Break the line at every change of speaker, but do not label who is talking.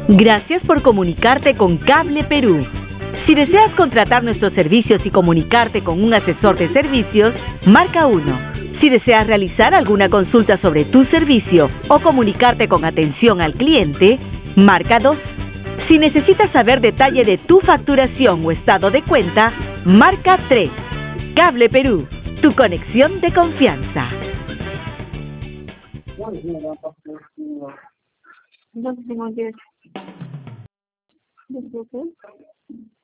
Gracias por comunicarte con Cable Perú. Si deseas contratar nuestros servicios y comunicarte con un asesor de servicios, marca 1. Si deseas realizar alguna consulta sobre tu servicio o comunicarte con atención al cliente, marca 2. Si necesitas saber detalle de tu facturación o estado de cuenta, marca 3. Cable Perú, tu conexión de confianza.
No tengo que...